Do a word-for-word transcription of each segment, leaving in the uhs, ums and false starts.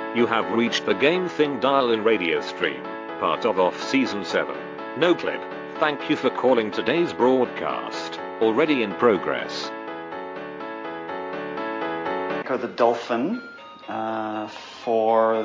You have reached the Game Thing dial-in radio stream, part of Off Season seven. No clip. Thank you for calling today's broadcast. Already in progress. Echo the Dolphin uh, for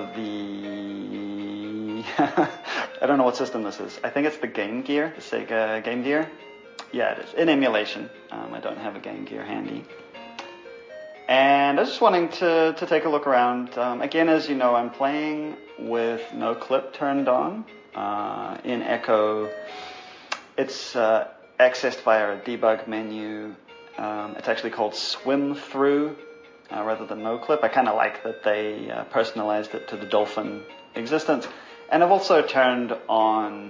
the... I don't know what system this is. I think it's the Game Gear, the Sega Game Gear. Yeah, it is. In emulation. Um, I don't have a Game Gear handy. And I was just wanting to, to take a look around. Um, again, as you know, I'm playing with no clip turned on. Uh, in Echo, it's uh, accessed via a debug menu. Um, it's actually called Swim Through uh, rather than no clip. I kind of like that they uh, personalized it to the Dolphin existence. And I've also turned on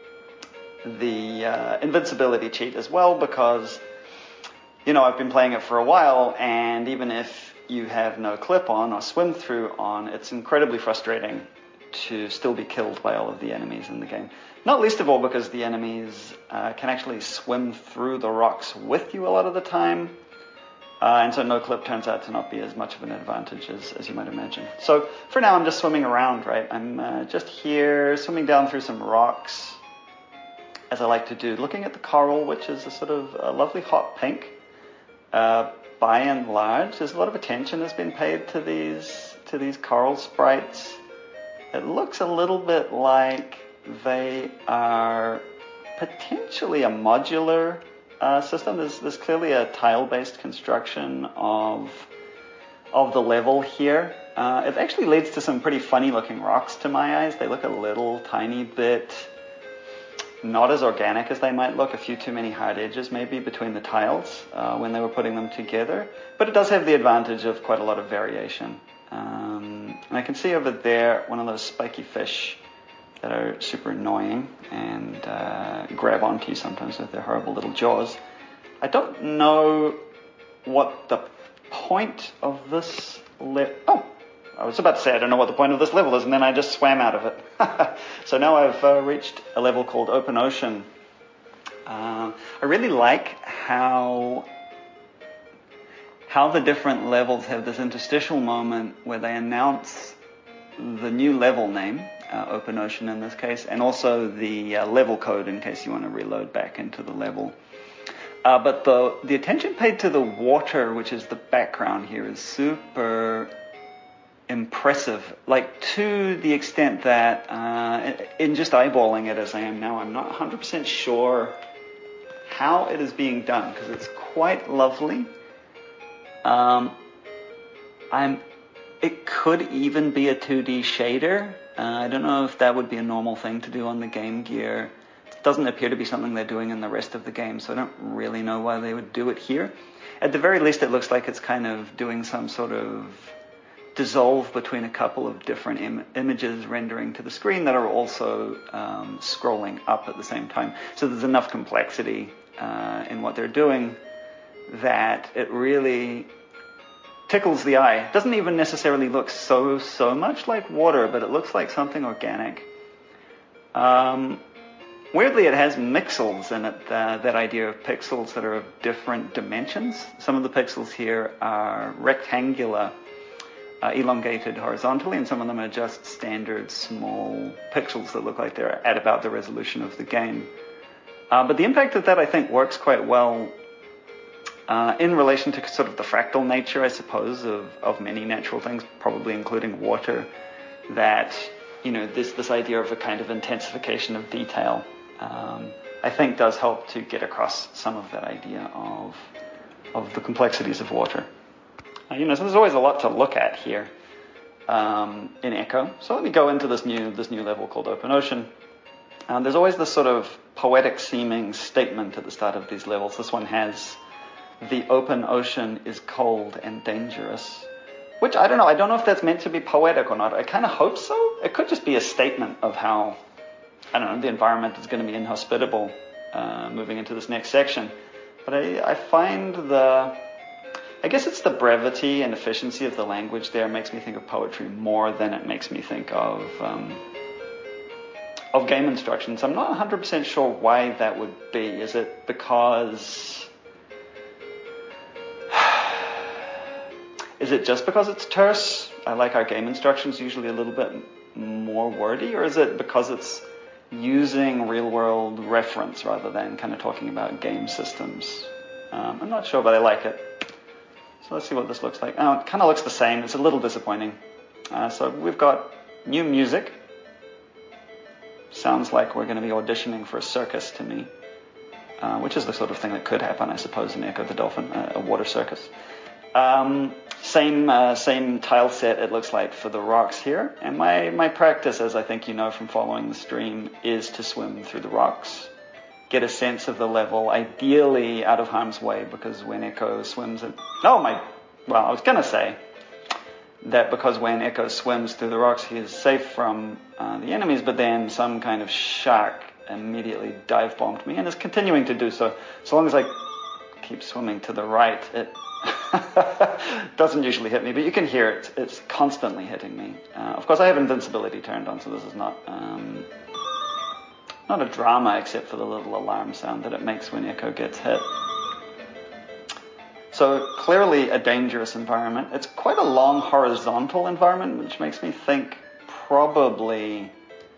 the uh, invincibility cheat as well because... You know, I've been playing it for a while, and even if you have no clip on or swim through on, it's incredibly frustrating to still be killed by all of the enemies in the game. Not least of all because the enemies uh, can actually swim through the rocks with you a lot of the time, uh, and so no clip turns out to not be as much of an advantage as, as you might imagine. So for now, I'm just swimming around, right? I'm uh, just here, swimming down through some rocks, as I like to do, looking at the coral, which is a sort of a lovely hot pink. Uh, by and large, there's a lot of attention that's been paid to these to these coral sprites. It looks a little bit like they are potentially a modular uh, system. There's, there's clearly a tile-based construction of of the level here. Uh, it actually leads to some pretty funny-looking rocks to my eyes. They look a little tiny bit not as organic as they might look, a few too many hard edges maybe between the tiles uh, when they were putting them together. But it does have the advantage of quite a lot of variation. Um, and I can see over there one of those spiky fish that are super annoying and uh, grab onto you sometimes with their horrible little jaws. I don't know what the point of this... Le- oh! I was about to say I don't know what the point of this level is, and then I just swam out of it. So now I've uh, reached a level called Open Ocean. Uh, I really like how how the different levels have this interstitial moment where they announce the new level name, uh, Open Ocean in this case, and also the uh, level code in case you want to reload back into the level. Uh, but the the attention paid to the water, which is the background here, is super impressive, like to the extent that uh, in just eyeballing it as I am now, I'm not one hundred percent sure how it is being done because it's quite lovely. Um, I'm. It could even be a two D shader. Uh, I don't know if that would be a normal thing to do on the Game Gear. It doesn't appear to be something they're doing in the rest of the game, so I don't really know why they would do it here. At the very least, it looks like it's kind of doing some sort of dissolve between a couple of different Im- images rendering to the screen that are also um, scrolling up at the same time. So there's enough complexity uh, in what they're doing that it really tickles the eye. It doesn't even necessarily look so, so much like water, but it looks like something organic. Um, weirdly, it has mixels in it, uh, that idea of pixels that are of different dimensions. Some of the pixels here are rectangular, Uh, elongated horizontally, and some of them are just standard small pixels that look like they're at about the resolution of the game. Uh, but the impact of that, I think, works quite well uh, in relation to sort of the fractal nature, I suppose, of, of many natural things, probably including water, that, you know, this, this idea of a kind of intensification of detail, um, I think does help to get across some of that idea of, of the complexities of water. You know, so there's always a lot to look at here um, in Echo. So let me go into this new this new level called Open Ocean. Um, there's always this sort of poetic-seeming statement at the start of these levels. This one has, "The open ocean is cold and dangerous," which I don't know. I don't know if that's meant to be poetic or not. I kind of hope so. It could just be a statement of how, I don't know, the environment is going to be inhospitable uh, moving into this next section. But I, I find the... I guess it's the brevity and efficiency of the language there makes me think of poetry more than it makes me think of um, of game instructions. I'm not one hundred percent sure why that would be. Is it because... Is it just because it's terse? I like our game instructions usually a little bit more wordy, or is it because it's using real-world reference rather than kind of talking about game systems? Um, I'm not sure, but I like it. So let's see what this looks like. Oh, it kind of looks the same. It's a little disappointing. Uh, so we've got new music. Sounds like we're going to be auditioning for a circus to me, uh, which is the sort of thing that could happen, I suppose, in Echo the Dolphin, uh, a water circus. Um, same uh, same tile set, it looks like, for the rocks here. And my, my practice, as I think you know from following the stream, is to swim through the rocks. Get a sense of the level, ideally out of harm's way, because when Echo swims... In, oh, my... Well, I was going to say that because when Echo swims through the rocks, he is safe from uh, the enemies, but then some kind of shark immediately dive-bombed me and is continuing to do so. So long as I keep swimming to the right, it doesn't usually hit me, but you can hear it. It's constantly hitting me. Uh, of course, I have invincibility turned on, so this is not... Um, Not a drama, except for the little alarm sound that it makes when Echo gets hit. So clearly a dangerous environment. It's quite a long horizontal environment, which makes me think probably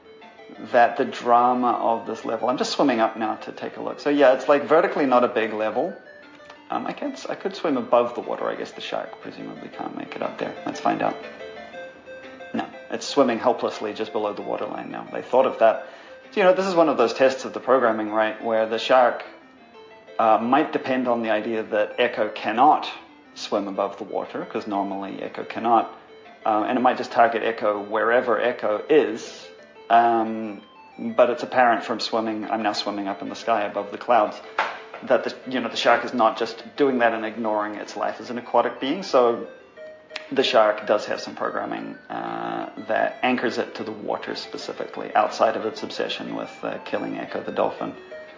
that the drama of this level... I'm just swimming up now to take a look. So yeah, it's like vertically not a big level. Um, I, can't, I could swim above the water. I guess the shark presumably can't make it up there. Let's find out. No, it's swimming helplessly just below the waterline now. They thought of that. So, you know, this is one of those tests of the programming, right, where the shark uh, might depend on the idea that Echo cannot swim above the water, because normally Echo cannot, uh, and it might just target Echo wherever Echo is, um, but it's apparent from swimming, I'm now swimming up in the sky above the clouds, that the, you know, the shark is not just doing that and ignoring its life as an aquatic being. So the shark does have some programming uh, that anchors it to the water specifically, outside of its obsession with uh, killing Echo the dolphin.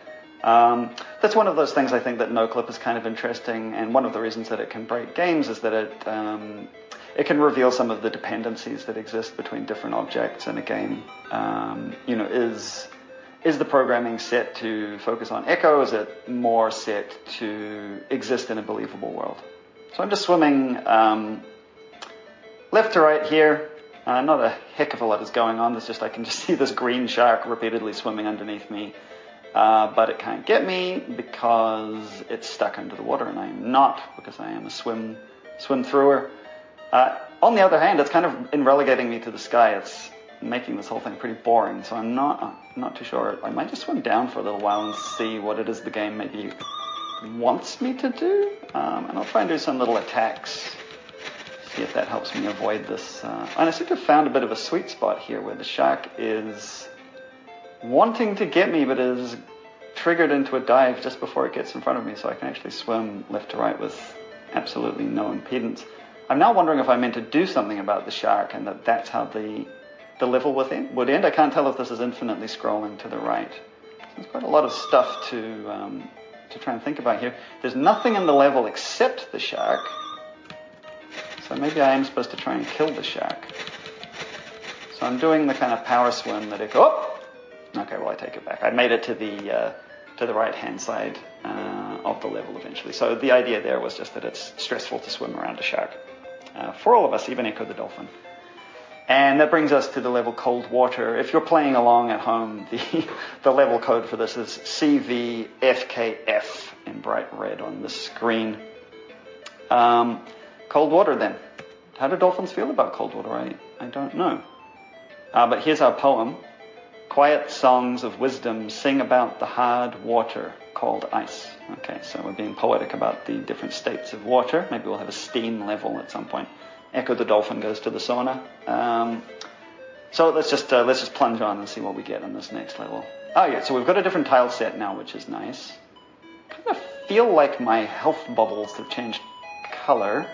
Um, that's one of those things I think that NoClip is kind of interesting, and one of the reasons that it can break games is that it um, it can reveal some of the dependencies that exist between different objects in a game. Um, you know, is is the programming set to focus on Echo? Is it more set to exist in a believable world? So I'm just swimming... Um, Left to right here, uh, not a heck of a lot is going on. There's just, I can just see this green shark repeatedly swimming underneath me. Uh, but it can't get me because it's stuck under the water, and I am not, because I am a swim swim thrower. Uh, on the other hand, it's kind of, in relegating me to the sky, it's making this whole thing pretty boring. So I'm not, I'm not too sure. I might just swim down for a little while and see what it is the game maybe wants me to do. Um, and I'll try and do some little attacks. See if that helps me avoid this. Uh, and I seem to have found a bit of a sweet spot here where the shark is wanting to get me, but is triggered into a dive just before it gets in front of me, so I can actually swim left to right with absolutely no impedance. I'm now wondering if I meant to do something about the shark, and that that's how the the level would end. Would end. I can't tell if this is infinitely scrolling to the right. There's quite a lot of stuff to um, to try and think about here. There's nothing in the level except the shark. So maybe I am supposed to try and kill the shark. So I'm doing the kind of power swim that it... Oh! Okay, well, I take it back. I made it to the uh, to the right-hand side uh, of the level eventually. So the idea there was just that it's stressful to swim around a shark. Uh, for all of us, even Echo the dolphin. And that brings us to the level Cold Water. If you're playing along at home, the, the level code for this is C V F K F in bright red on the screen. Um... Cold water, then. How do dolphins feel about cold water? I, I don't know. Uh, but here's our poem. Quiet songs of wisdom sing about the hard water called ice. Okay, so we're being poetic about the different states of water. Maybe we'll have a steam level at some point. Echo the dolphin goes to the sauna. Um, so let's just uh, let's just plunge on and see what we get in this next level. Oh yeah, so we've got a different tile set now, which is nice. Kind of feel like my health bubbles have changed color.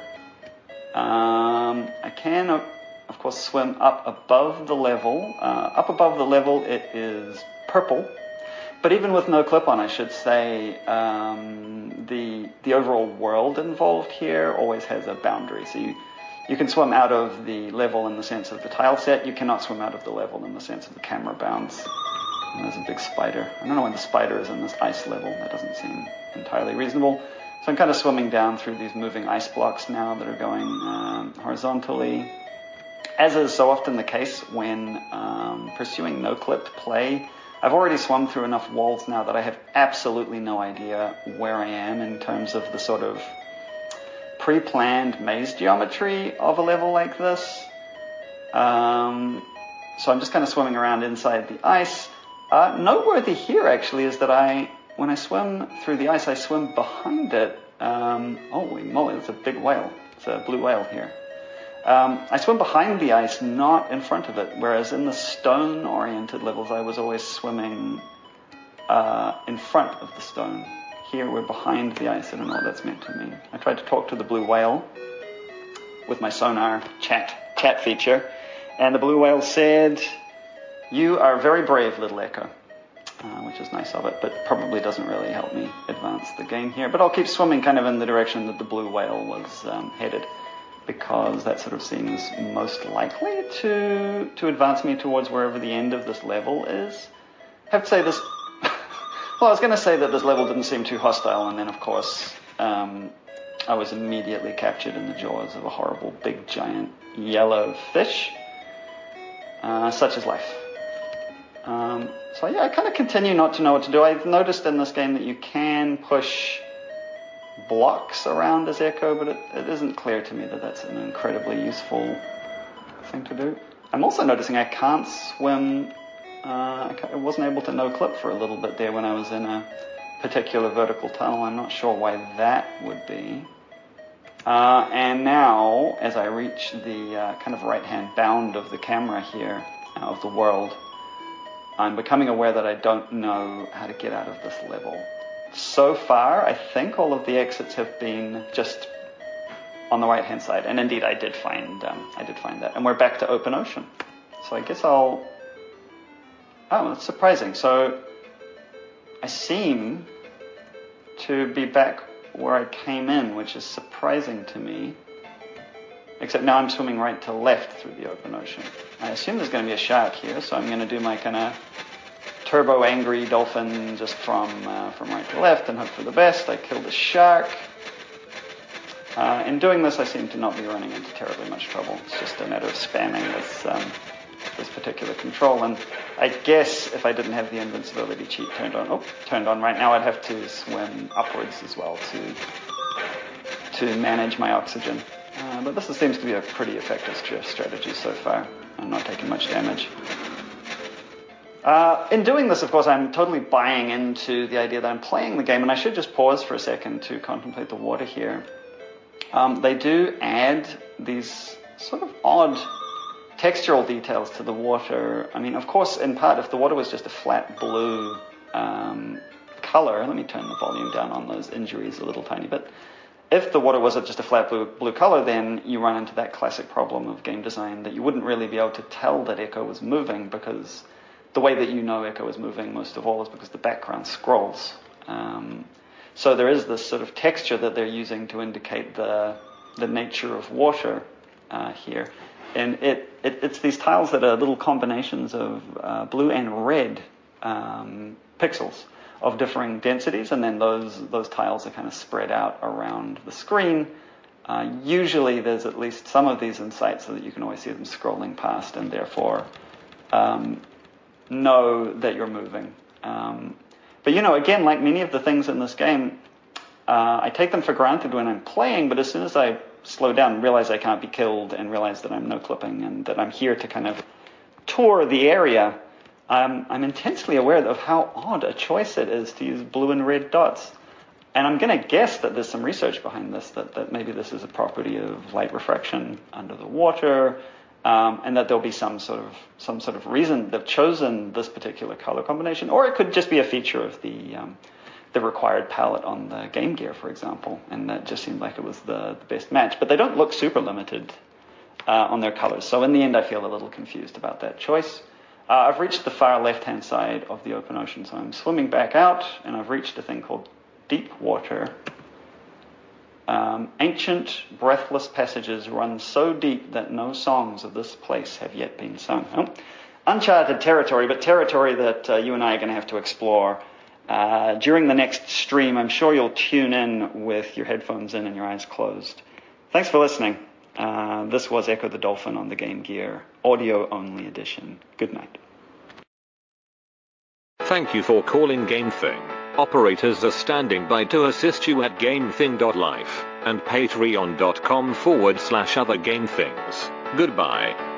Um, I can, of course, swim up above the level. Uh, up above the level, it is purple. But even with no clip on, I should say, um, the the overall world involved here always has a boundary. So you, you can swim out of the level in the sense of the tile set. You cannot swim out of the level in the sense of the camera bounds. And there's a big spider. I don't know why the spider is in this ice level. That doesn't seem entirely reasonable. So I'm kind of swimming down through these moving ice blocks now that are going um, horizontally. as is so often the case when um, pursuing no-clip play, I've already swum through enough walls now that I have absolutely no idea where I am in terms of the sort of pre-planned maze geometry of a level like this. Um, so I'm just kind of swimming around inside the ice. Uh, noteworthy here actually is that I, when I swim through the ice, I swim behind it. Um, holy moly, that's a big whale. It's a blue whale here. Um, I swim behind the ice, not in front of it, whereas in the stone-oriented levels, I was always swimming uh, in front of the stone. Here, we're behind the ice. I don't know what that's meant to mean. I tried to talk to the blue whale with my sonar chat chat feature, and the blue whale said, "You are very brave, little Echo," uh, which is nice of it, but probably doesn't really help me advance the game here. But I'll keep swimming kind of in the direction that the blue whale was um, headed, because that sort of seems most likely to to advance me towards wherever the end of this level is. I have to say this... well, I was going to say that this level didn't seem too hostile, and then, of course, um, I was immediately captured in the jaws of a horrible, big, giant, yellow fish. Uh, such is life. Um, so, yeah, I kind of continue not to know what to do. I've noticed in this game that you can push blocks around as Echo, but it, it isn't clear to me that that's an incredibly useful thing to do. I'm also noticing I can't swim. Uh, I, I wasn't able to no-clip for a little bit there when I was in a particular vertical tunnel. I'm not sure why that would be. Uh, and now, as I reach the uh, kind of right-hand bound of the camera here, uh, of the world, I'm becoming aware that I don't know how to get out of this level. So far, I think all of the exits have been just on the right-hand side, and indeed, I did find um, I did find that. And we're back to open ocean. So I guess I'll. Oh, that's surprising. So I seem to be back where I came in, which is surprising to me. Except now I'm swimming right to left through the open ocean. I assume there's going to be a shark here, so I'm going to do my kind of turbo angry dolphin just from uh, from right to left and hope for the best. I killed a shark. Uh, in doing this, I seem to not be running into terribly much trouble. It's just a matter of spamming this um, this particular control. And I guess if I didn't have the invincibility cheat turned on, oh, turned on right now, I'd have to swim upwards as well to to manage my oxygen. Uh, but this seems to be a pretty effective strategy so far. I'm not taking much damage. Uh, in doing this, of course, I'm totally buying into the idea that I'm playing the game, and I should just pause for a second to contemplate the water here. Um, they do add these sort of odd textural details to the water. I mean, of course, in part, if the water was just a flat blue um, color, let me turn the volume down on those injuries a little tiny bit. If the water was just a flat blue, blue color, then you run into that classic problem of game design that you wouldn't really be able to tell that Echo was moving, because the way that you know Echo is moving most of all is because the background scrolls. Um, so there is this sort of texture that they're using to indicate the the nature of water uh, here. And it, it it's these tiles that are little combinations of uh, blue and red um, pixels of differing densities, and then those those tiles are kind of spread out around the screen. Uh, usually there's at least some of these in sight so that you can always see them scrolling past, and therefore um, know that you're moving. Um, but, you know, again, like many of the things in this game, uh, I take them for granted when I'm playing, but as soon as I slow down and realize I can't be killed and realize that I'm no-clipping and that I'm here to kind of tour the area, um, I'm intensely aware of how odd a choice it is to use blue and red dots. And I'm going to guess that there's some research behind this, that, that maybe this is a property of light refraction under the water, Um, and that there'll be some sort of some sort of reason they've chosen this particular color combination, or it could just be a feature of the um, the required palette on the Game Gear, for example, and that just seemed like it was the, the best match. But they don't look super limited uh, on their colors, so in the end, I feel a little confused about that choice. Uh, I've reached the far left-hand side of the open ocean, so I'm swimming back out, and I've reached a thing called deep water. Um, ancient, breathless passages run so deep that no songs of this place have yet been sung. Oh, uncharted territory, but territory that uh, you and I are going to have to explore. Uh, during the next stream, I'm sure you'll tune in with your headphones in and your eyes closed. Thanks for listening. Uh, this was Echo the Dolphin on the Game Gear audio-only edition. Good night. Thank you for calling GameThing. Operators are standing by to assist you at gamething dot life and patreon dot com forward slash other GameThings. Goodbye.